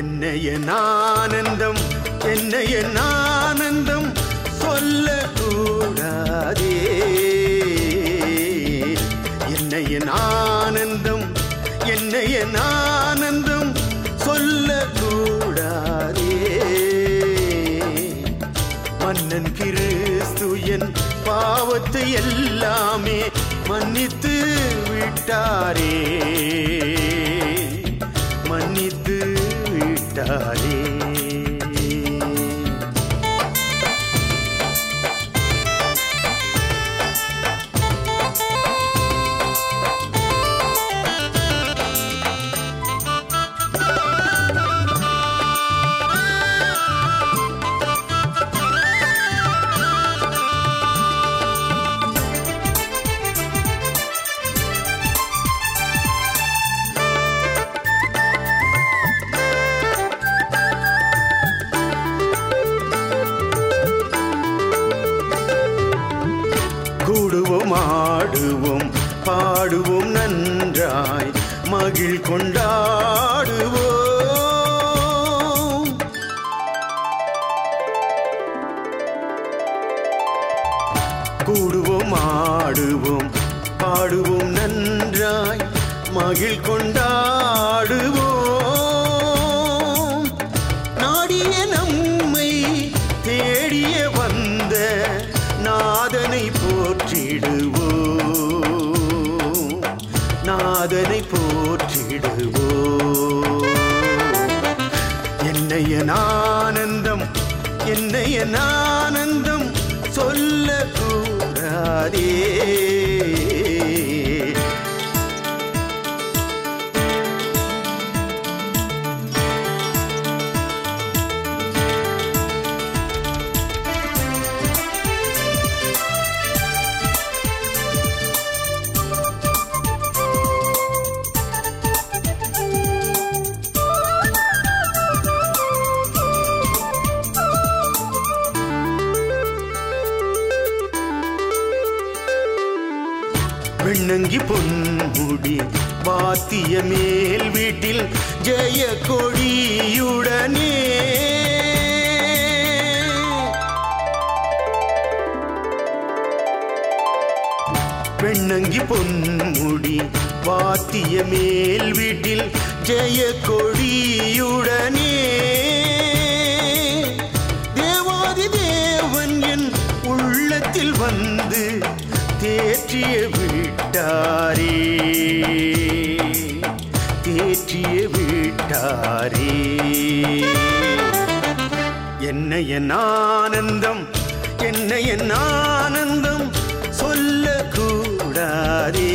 என்ன என் ஆனந்தம், என்ன என் ஆனந்தம் சொல்லக்கூடாதே. என்ன என் ஆனந்தம், என்ன என் ஆனந்தம் சொல்லக்கூடாதே. மன்னன் கிறிஸ்து என் பாவத்தை எல்லாமே மன்னித்து விட்டாரே, மன்னித்து விட்டாரே. கூடுவோம், ஆடுவோம், பாடுவோம் நன்றாய், மகிழ் கொண்டாடுவோம். கூடுவோம், ஆடுவோம், பாடுவோம் நன்றாய், மகிழ் கொண்டாடுவோம். நாடிய நம்மை தேடிய வந்த நாதனை போற்றிடுவோம், நாதனை போற்றிடுவோம். என்னைய ஆனந்தம், என்னைய ஆனந்தம் சொல்லக்கூடாதே. வெண்ணங்கி பொன்முடி வாத்திய மேல் வீட்டில் ஜெய கொடியுடனே, வெண்ணங்கி பொன்முடி வாத்திய மேல் வீட்டில் ஜெய கொடியுடனே. தேவாதி தேவன் என் உள்ளத்தில் வந்து தேற்றிய விட்டாரே, தேற்றிய விட்டாரே. என்ன என் ஆனந்தம், என்ன என் ஆனந்தம் சொல்லக்கூடாதே.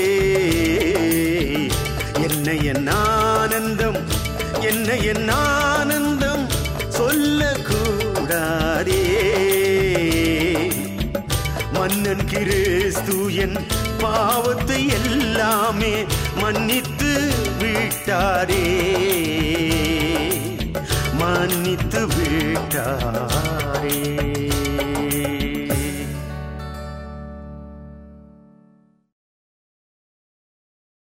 என்ன என் ஆனந்தம், என்ன என் ஆனந்தம் சொல்லக்கூடாதே. மன்னன் கிறிஸ்து என் பாவத்தை எல்லாமே மன்னித்து விட்டாரே, மன்னித்து விட்டாரே.